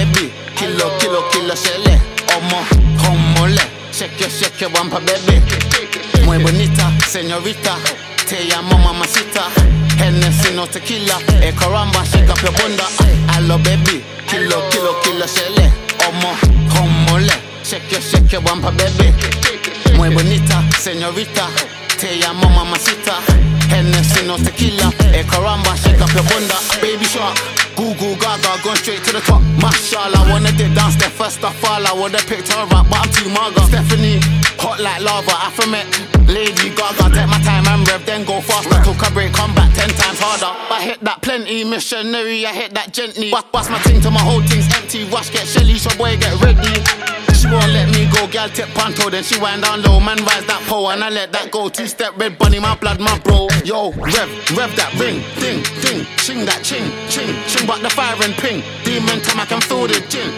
baby, kilo shele. Homole, shake your bumper, baby. Muy bonita, señorita, te llamo mamacita. Hennessy no tequila, caramba, shake up your bunda. Hello baby, kilo shele. Homole, shake your bumper, baby. Muy bonita, señorita, te llamo mamacita. Hennessy no tequila, caramba, shake up your bunda. Baby shark, Google Gaga, going straight to the top. Mashallah, wanna dip down, step first of all. I would've picked her up, but I'm too maga. Stephanie, hot like lava, Afromet, Lady Gaga. Take my time and rev, then go faster. Took a break, come back 10 times harder. I hit that plenty, missionary, I hit that gently. Bust my thing till my whole thing's empty. Wash, get shelly, so boy, get ready. She won't let me go, gal tip panto. Then she wind down low, man rise that pole. And I let that go, 2-step red bunny, my blood, my bro. Yo, rev that ring, ding, ching that ching, but the fire and ping. Demon time I can feel the gin.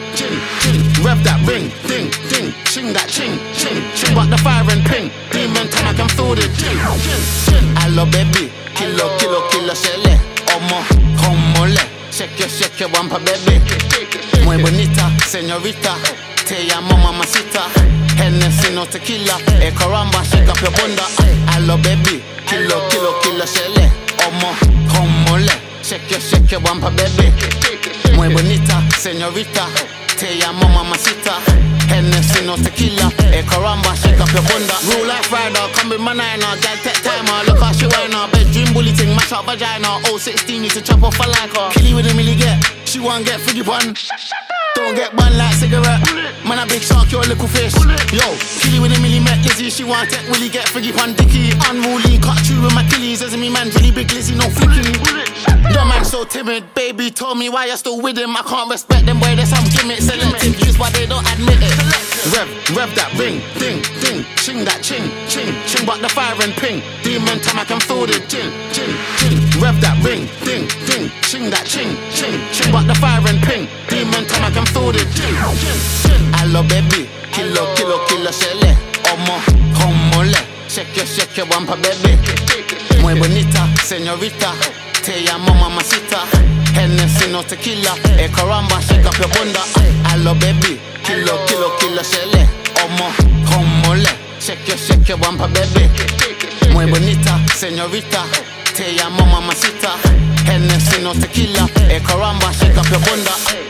Rev that ring, ding, ching that ching, but the fire and ping. Demon time I can feel the gin. Hello baby, kilo shele. Homole, shake your bumper, baby. Muy bonita, señorita, te llamo mamacita. Hennessy no tequila, caramba, shake up your bunda. Hello baby, kilo shele. Homole, shake your bumper, baby. Muy bonita, señorita, te llamo mamacita. Hennessy no tequila, caramba, shake up your bunda. Real life rider, come with my niner, gal tech timer. Look how she whine her, bedroom bully ting, mash up vagina. 016 used to chop off a like her. Killy with a milli get, she won't get figgy bun. Don't get bun like cigarette. Man a big shark, you're a little fish. Yo, Killy with a milli met Lizzie, she want tech willy get figgy bun dicky. Unruly, cut through with my killies, as me man really big Lizzie, no flicking. The man so timid, baby told me why you're still with him. I can't respect them, boy, there's some gimmicks. Selective use, but they don't admit it. Rev that ring, ding, ching that ching, but the fire and ping. Demon time I can feel the gin. Rev that ring, ding, ching that ching, but the fire and ping. Demon time I can feel the gin. Hello baby, kilo shele. Homole, shake your bumper, baby. Muy bonita, señorita, te llamo mamacita. Hennessy no tequila, caramba, shake up your bunda. Hello baby, kilo shele. Homole, shake your bumper, baby. Muy bonita, señorita, te llamo mamacita. Hennessy no tequila, caramba, shake up your bunda.